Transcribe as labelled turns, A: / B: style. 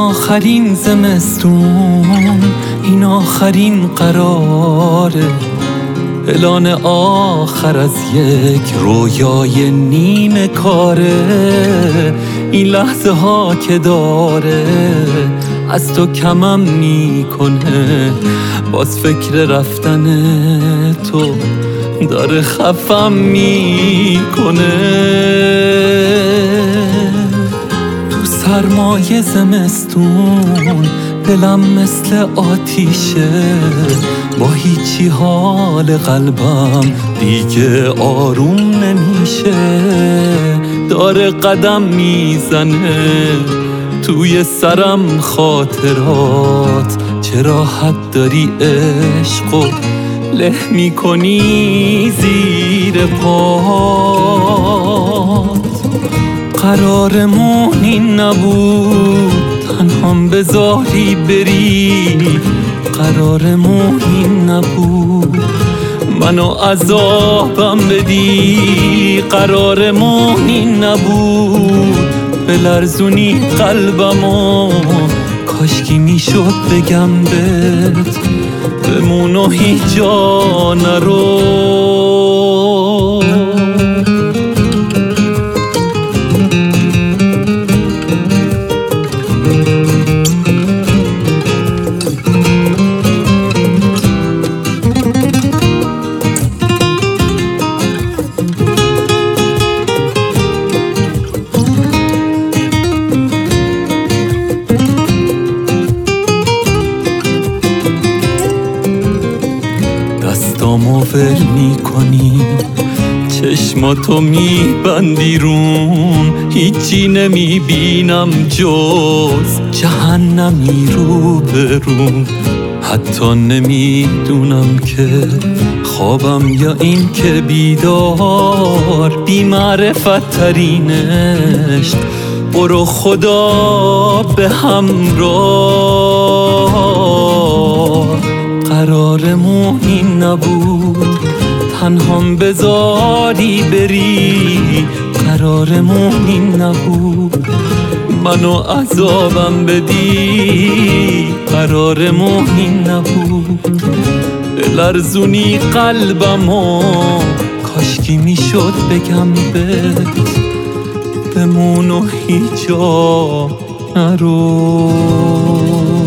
A: آخرین زمستون، این آخرین قراره، اعلان آخر از یک رویای نیمه کاره. این لحظه ها که داره از تو کمم میکنه، باز فکر رفتن تو داره خفم میکنه. تو سرمای زمستون دلم مثل آتیشه، با هیچی حال قلبم دیگه آروم نمیشه. داره قدم میزنه توی سرم خاطرات، چه راحت داری عشقو له میکنی زیر پات. قرارمون این نبود تنهام بذاری بری، قرارمون این نبود منو عذابم بدی، قرارمون این نبود بلرزونی قلبمو. کاشکی میشد بگم بهت بمون و هیچ جا نرو. دستامو ول میکنی، چشماتو میبندی روم، هیچی نمیبینم جز جهنمی رو به روم. حتی نمیدونم که خوابم یا این که بیدار، بی معرفت ترینش برو خدا به همراه. قرارمون این نبود تنهام بذاری بری، قرارمون این نبود منو عذابم بدی، قرارمون این نبود بلرزونی قلبمو. کاشکی میشد بگم بهت بمون و هیچ جا نرو.